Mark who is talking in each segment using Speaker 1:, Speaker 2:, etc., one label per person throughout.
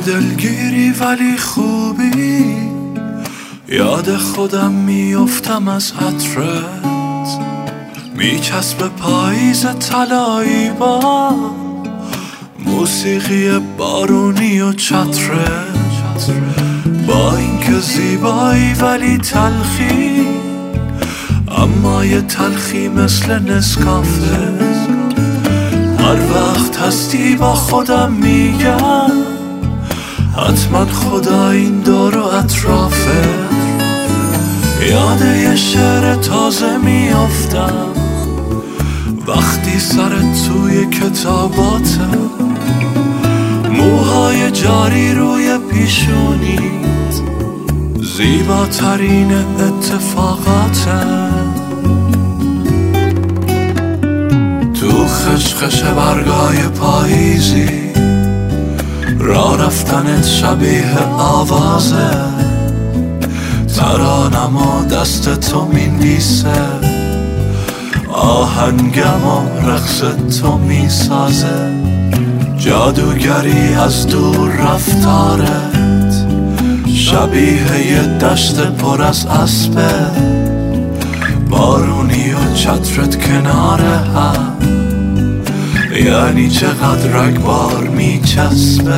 Speaker 1: دلگیری ولی خوبی، یاد خودم میافتم از عطرت، میچسب پاییز طلایی با موسیقی بارونی و چترت. با اینکه زیبایی ولی تلخی، اما یه تلخی مثل نسکافه. هر وقت هستی با خودم میگم حتما خدا این دور و اطرافه. یاد یه شعر تازه میافتم وقتی سرت توی کتاباته، موهای جاری روی پیشونیت زیباترین اتفاقاته. تو خشخش برگای پاییزی راه رفتنت شبیه آوازه، ترانم و دست تو مینویسه، آهنگم و رقص تو میسازه. جادوگری از دور رفتارت شبیه یه دشت پر از اسبه، بارونی و چترت کنار هم، یعنی چقدر رگبار میچسبه.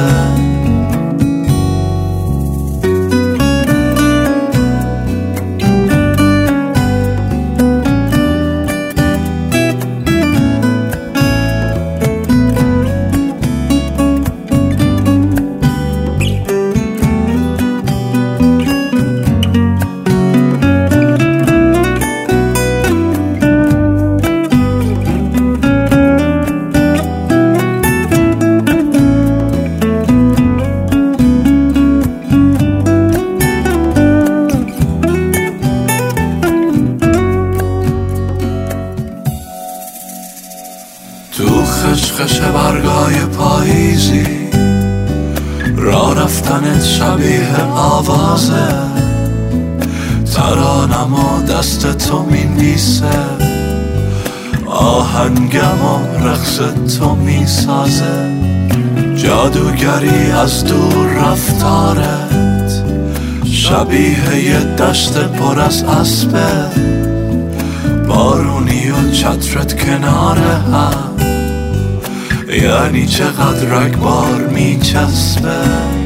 Speaker 1: تو خشخش برگای پاییزی راه رفتنت شبیه آوازه، ترانم و دست تو مینویسه، آهنگم و رقص تو میسازه. جادوگری از دور رفتارت شبیه یه دشت پر از اسبه، بارونی و چترت کنار هم، یعنی چقدر رگبار میچسبه.